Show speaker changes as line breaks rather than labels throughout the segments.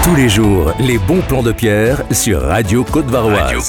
Tous les jours, les bons plans de Pierre sur Radio Côte-Varoise.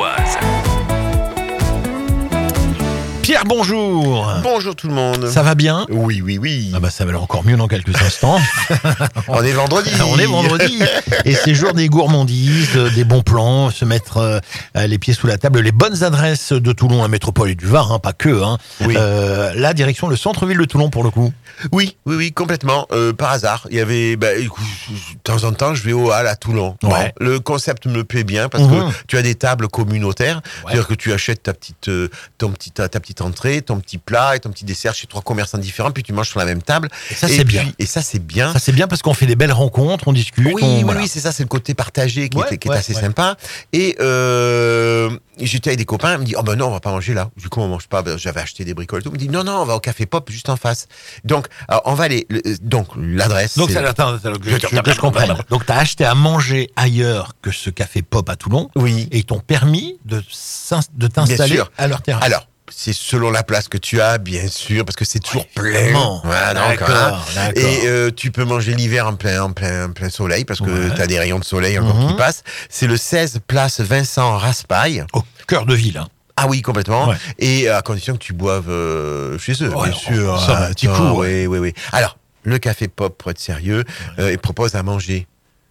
Pierre, bonjour.
Bonjour tout le monde.
Ça va bien ?
Oui.
Ah bah ça va aller encore mieux dans quelques instants.
On est vendredi.
On est vendredi. Et c'est jour des gourmandises, des bons plans, se mettre les pieds sous la table, les bonnes adresses de Toulon, la métropole et du Var, pas que.
Oui.
La direction, le centre-ville de Toulon pour le coup.
Oui, complètement. Par hasard, il y avait, écoute, de temps en temps, je vais au Hall à Toulon.
Ouais.
Bon, le concept me plaît bien parce que tu as des tables communautaires, c'est-à-dire que tu achètes ta petite entrée, ton petit plat et ton petit dessert chez 3 commerçants différents, puis tu manges sur la même table.
Et ça, c'est bien.
Et ça, c'est bien.
Ça, c'est bien parce qu'on fait des belles rencontres, on discute.
Oui,
voilà.
c'est ça, c'est le côté partagé qui est assez
ouais.
sympa. Et j'étais avec des copains, ils me disent oh ben non, on va pas manger là. Du coup, on mange pas. J'avais acheté des bricoles et tout. Ils me disent non, on va au Café Pop juste en face. Donc, alors, on va aller. Donc, l'adresse.
Donc, je comprends. Donc, tu as acheté à manger ailleurs que ce Café Pop à Toulon.
Oui.
Et ils t'ont permis de t'installer à leur terrasse.
Alors, c'est selon la place que tu as, bien sûr, parce que c'est toujours plein.
Voilà,
d'accord.
D'accord.
Et tu peux manger l'hiver en plein soleil, parce que tu as des rayons de soleil encore qui passent. C'est le 16 place Vincent Raspail.
Au cœur de ville.
Ah oui, complètement.
Ouais.
Et à condition que tu boives chez eux, bien sûr.
Ça, un petit coup.
Oui. Alors, le Café Pop, pour être sérieux, il propose à manger.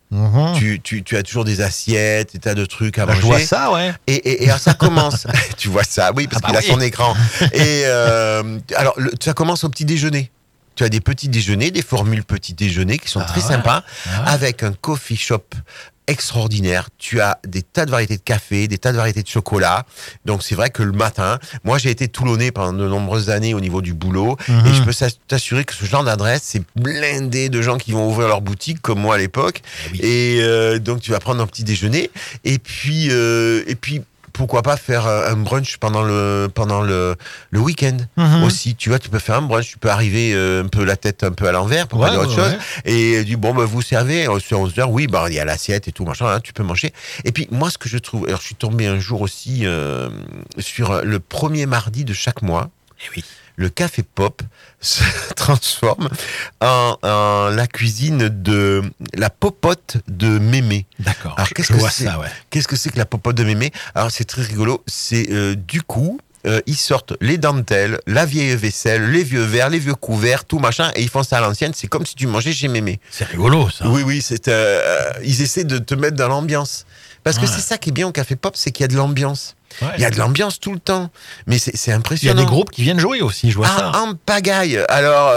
Tu as toujours des assiettes, des tas de trucs à manger.
Je vois ça, ouais.
Et alors ça commence. Tu vois ça, oui, parce qu'il a son écran. Et alors, ça commence au petit déjeuner. Tu as des petits déjeuners, des formules petits déjeuners qui sont très sympas, avec un coffee shop extraordinaire. Tu as des tas de variétés de café, des tas de variétés de chocolat. Donc c'est vrai que le matin, moi j'ai été toulonnais pendant de nombreuses années au niveau du boulot, et je peux t'assurer que ce genre d'adresse, c'est blindé de gens qui vont ouvrir leur boutique comme moi à l'époque.
Oui.
Et donc tu vas prendre un petit déjeuner, et puis pourquoi pas faire un brunch pendant le week-end aussi. Tu vois, tu peux faire un brunch, tu peux arriver un peu la tête un peu à l'envers pour pas dire autre chose. Et du vous servez sur 11h, oui, il y a l'assiette et tout machin, tu peux manger. Et puis moi, ce que je trouve, alors je suis tombé un jour aussi sur le premier mardi de chaque mois.
Et oui.
Le Café Pop se transforme en la cuisine de la popote de Mémé.
D'accord.
Alors,
je vois ça, ouais.
Qu'est-ce que c'est que la popote de Mémé ? Alors, c'est très rigolo. C'est du coup, ils sortent les dentelles, la vieille vaisselle, les vieux verres, les vieux couverts, tout machin, et ils font ça à l'ancienne. C'est comme si tu mangeais chez Mémé.
C'est rigolo, ça.
Oui, ils essaient de te mettre dans l'ambiance. Parce que c'est ça qui est bien au Café Pop, c'est qu'il y a de l'ambiance.
Ouais.
Il y a de l'ambiance tout le temps, mais c'est
Il y a
impressionnant.
des groupes qui viennent jouer aussi, je vois ça.
En pagaille. Alors,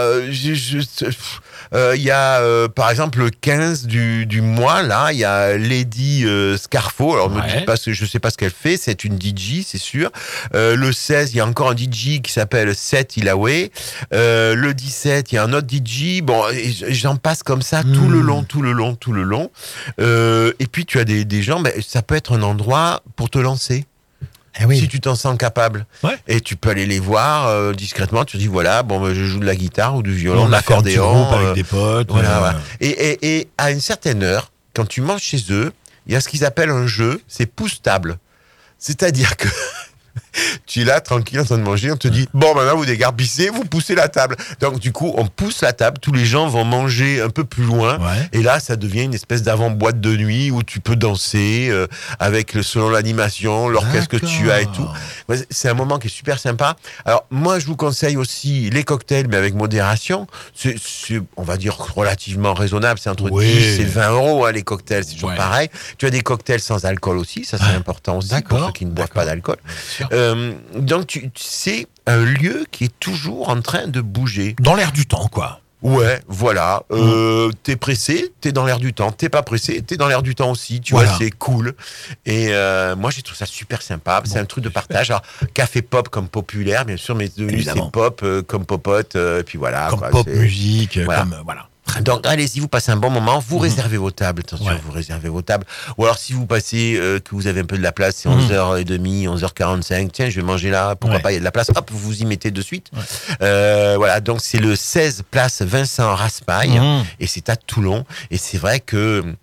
il y a, par exemple, le 15 du mois, là, il y a Lady Scarfo. Alors, me dites pas, je sais pas ce qu'elle fait. C'est une DJ, c'est sûr. Le 16, il y a encore un DJ qui s'appelle Seth Ilaway. Le 17, il y a un autre DJ. Bon, j'en passe comme ça tout le long. Et puis, tu as des gens, ça peut être un endroit pour te lancer.
Eh oui.
Si tu t'en sens capable.
Ouais.
Et tu peux aller les voir discrètement, tu te dis voilà, je joue de la guitare ou du violon, de
l'accordéon
l'accordéon.
avec des potes.
Voilà. Et à une certaine heure, quand tu manges chez eux, il y a ce qu'ils appellent un jeu, c'est pousse-table. C'est-à-dire que tu es là, tranquille, en train de manger, on te dit bon, maintenant vous dégarpissez, vous poussez la table. Donc du coup, on pousse la table, tous les gens vont manger un peu plus loin, et là, ça devient une espèce d'avant-boîte de nuit où tu peux danser avec selon l'animation, l'orchestre que tu as et tout. C'est un moment qui est super sympa. Alors moi, je vous conseille aussi les cocktails, mais avec modération. C'est on va dire relativement raisonnable, c'est entre 10 et 20 euros les cocktails, c'est toujours pareil. Tu as des cocktails sans alcool aussi, ça c'est important aussi pour ceux qui ne boivent pas d'alcool. Donc c'est un lieu qui est toujours en train de bouger.
Dans l'air du temps, quoi.
Ouais, voilà. T'es pressé, t'es dans l'air du temps. T'es pas pressé, t'es dans l'air du temps aussi. Tu vois, c'est cool. Et moi, j'ai trouvé ça super sympa. C'est un truc de partage. Alors, Café Pop comme populaire, bien sûr, mais devenu c'est pop comme popote. Et puis voilà.
Comme pop musique, comme voilà.
Donc allez-y, vous passez un bon moment, vous réservez vos tables, attention, vous réservez vos tables. Ou alors si vous passez, que vous avez un peu de la place, c'est 11h30, 11h45, tiens, je vais manger là, pourquoi pas, il y a de la place, hop, vous vous y mettez de suite. Voilà, donc c'est le 16 place Vincent Raspail, et c'est à Toulon, et c'est vrai que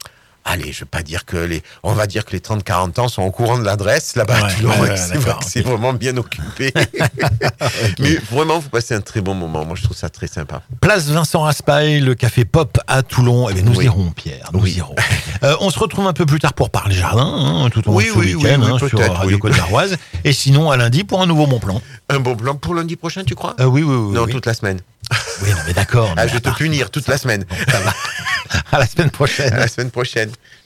allez, je vais pas dire que on va dire que les 30-40 ans sont au courant de l'adresse là-bas à Toulon. C'est vrai que c'est vraiment bien occupé. Mais vraiment, vous passez un très bon moment. Moi, je trouve ça très sympa.
Place Vincent Raspail, le café Pop à Toulon. Eh bien, nous irons, Pierre. Nous irons. On se retrouve un peu plus tard pour parler jardin, tout au long de ce week-end, sur Radio Côte d'Arvoise. Et sinon, à lundi pour un nouveau bon plan.
Un bon plan pour lundi prochain, tu crois?
Oui.
Non, toute la semaine.
Oui, non, mais d'accord.
Je vais te punir toute la semaine.
Bon, ça va. À la semaine prochaine.
À la semaine prochaine.